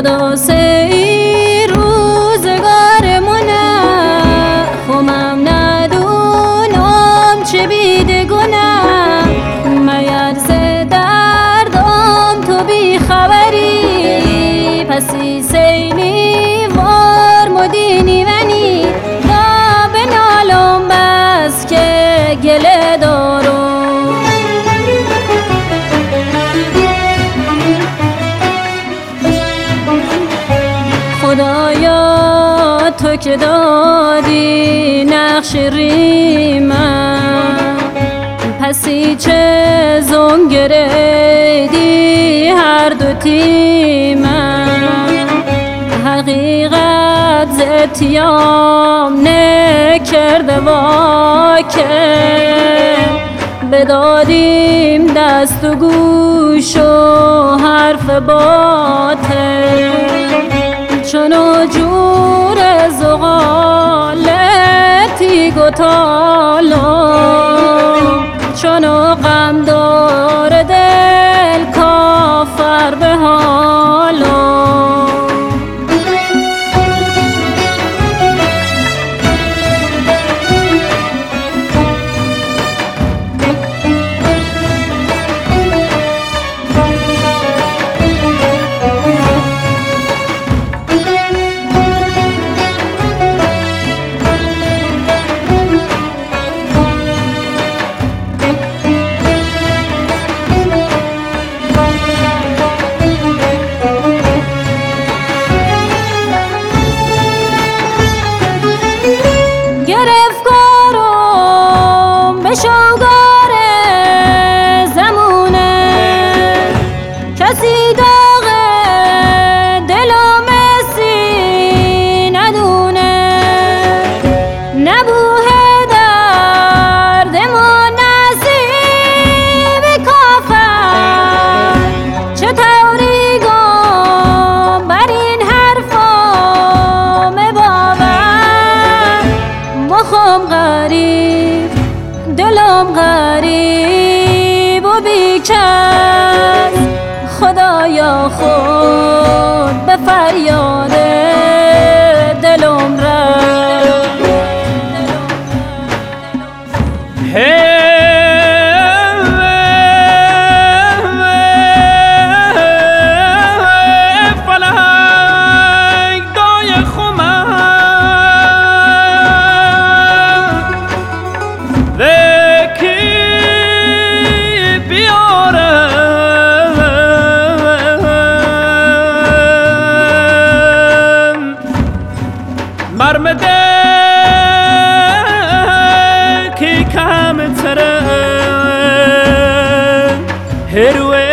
خدا سی روزگارمونه خمم ندونم چه بیدگونه مگر ز دردم تو بی خبری پسی سیلی وار مدینی ونی دا بنالم بس که گله دارم خدایا تو که دادی نقش ریمم پسی چه زنگریدی هر دو تیمم حقیقت زتیام نکرده واکر بدادیم دست و گوش و حرف باطل چونو جور زغالتی گتالم چونو غم دار دل کافر به حالم شوگار زمونه کسی داغ دل و مسی ندونه نبوه درد ما نصیب کافر چه طوری گم بر این حرفا مباور مخم غریب دلم غریب و بیکس خدایا خود به فریاد دلم رفت فلک دای خمم مرمده کی کم تره هروه